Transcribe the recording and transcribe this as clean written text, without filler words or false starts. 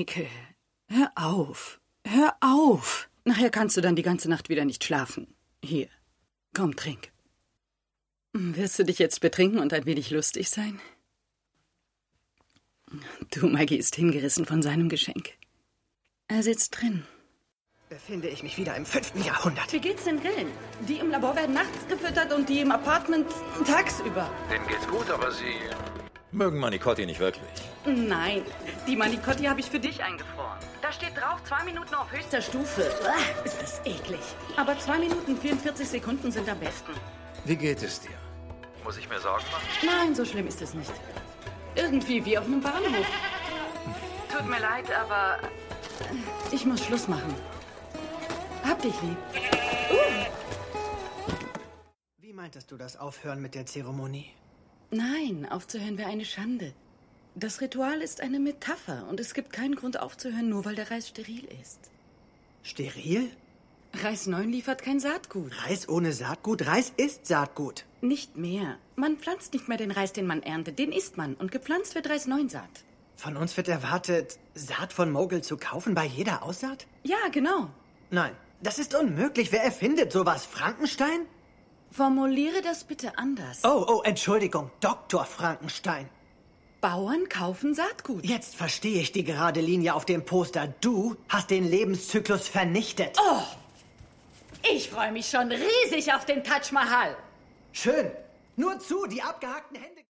Michael, hör auf. Hör auf. Nachher kannst du dann die ganze Nacht wieder nicht schlafen. Hier, komm, trink. Wirst du dich jetzt betrinken und ein wenig lustig sein? Du, Maggie ist hingerissen von seinem Geschenk. Er sitzt drin. Befinde ich mich wieder im 5. Jahrhundert. Wie geht's den Grillen? Die im Labor werden nachts gefüttert und die im Apartment tagsüber. Denen geht's gut, aber sie... Mögen Manicotti nicht wirklich. Nein, die Manicotti habe ich für dich eingefroren. Da steht drauf, 2 Minuten auf höchster Stufe. Uah, ist das eklig. Aber 2 Minuten 44 Sekunden sind am besten. Wie geht es dir? Muss ich mir Sorgen machen? Nein, so schlimm ist es nicht. Irgendwie wie auf einem Bahnhof. Tut mir leid, aber ich muss Schluss machen. Hab dich lieb. Wie meintest du das Aufhören mit der Zeremonie? Nein, aufzuhören wäre eine Schande. Das Ritual ist eine Metapher und es gibt keinen Grund aufzuhören, nur weil der Reis steril ist. Steril? Reis 9 liefert kein Saatgut. Reis ohne Saatgut? Reis ist Saatgut. Nicht mehr. Man pflanzt nicht mehr den Reis, den man erntet. Den isst man. Und gepflanzt wird Reis 9 Saat. Von uns wird erwartet, Saat von Mogul zu kaufen bei jeder Aussaat? Ja, genau. Nein, das ist unmöglich. Wer erfindet sowas? Frankenstein? Formuliere das bitte anders. Oh, Entschuldigung. Dr. Frankenstein. Bauern kaufen Saatgut. Jetzt verstehe ich die gerade Linie auf dem Poster. Du hast den Lebenszyklus vernichtet. Oh, ich freue mich schon riesig auf den Taj Mahal. Schön. Nur zu, die abgehackten Hände...